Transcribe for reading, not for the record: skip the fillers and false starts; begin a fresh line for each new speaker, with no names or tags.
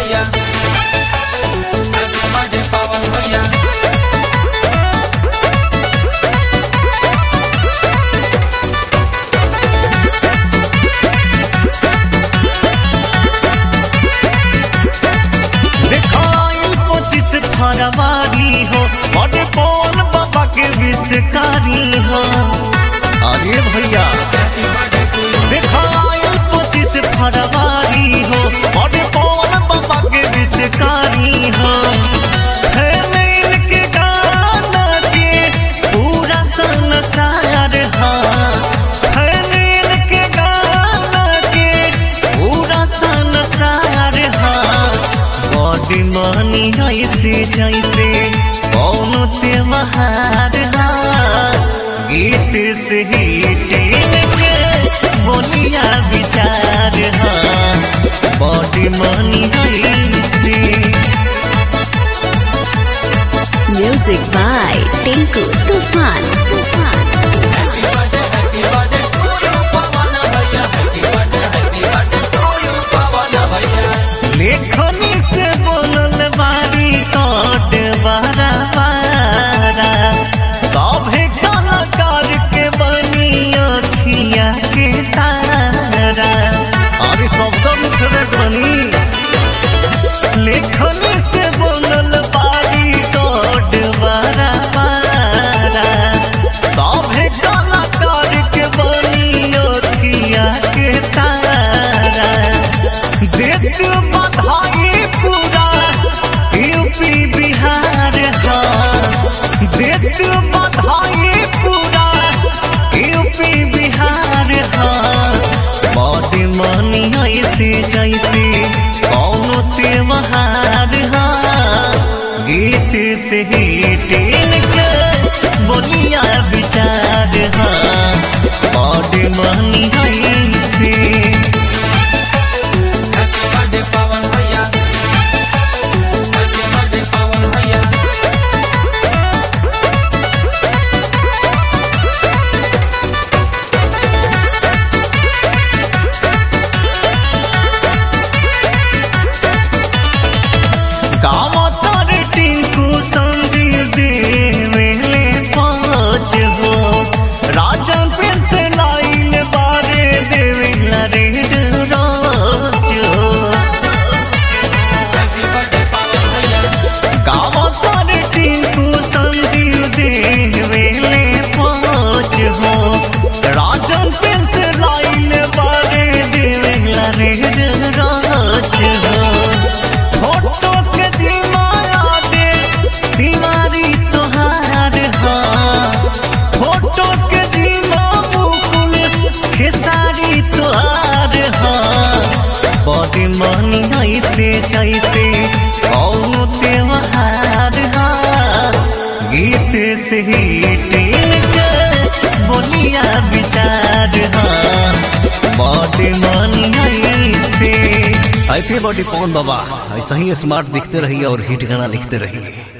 भैया happy birthday पवन भैया।
फरवरी हो बड़े पवन बाबा के विषकारी हो। अरे भैया देखो 25 फरवरी हो बड़े पवन बाबा के विषकारी हो। इनके गाना के पूरा संसार है, इनके गाना के पूरा संसार है। बड़ी मनी ऐसे जैसे कौन त्योहार हा, गीत से हिट के बोलिया विचार हा। बड़ी मनी ऐसे
Music by Tinku Tufan.
Happy birthday to you Pawan भैया happy birthday to you Pawan भैया।
लेखनी से बोलल बारी कट बारा बारा सभे कलाकार के बनी अखिया के तारा। अरे शब्द मुखरे बनी लेखनी से बोलल बारी कट बारा बारा सभे कलाकार के बनी अखिया के तारा। देत बधाई पूरा यूपी बिहार हा, देत बधाई पूरा यूपी बिहार हा। बड़ी मनी ऐसे जैसे कौन त्योहार हा, गीत से हिट के बोलिया विचार हा। बड़ी मनी ऐसे
हैप्पी बर्थडे पवन भैया हैप्पी बर्थडे पवन भैया।
गावतर टिंकू संजीव देवेले पाँच हो। राजन प्रिंस लाइल बारे देवेला रेड रोज हो।
हैप्पी बर्थडे पवन भैया
गावतर टिंकू संजीव देवेले पाँच हो। राजन प्रिंस लाइल बारे देवेला रेड रोज हो। फोटो के जिमाया देश दीवारी तोहार हा, फोटो के जिमा मुकुल खेसारी तोहार हा। बड़ी मनी ऐसे जैसे कौन त्योहार हा, गीत से हिट के बोलिया विचार हा। बड़ी मनी ऐसे हैप्पी बर्थडे पवन बाबा। ऐसा ही स्मार्ट दिखते रहिए और हिट गाना लिखते रहिए।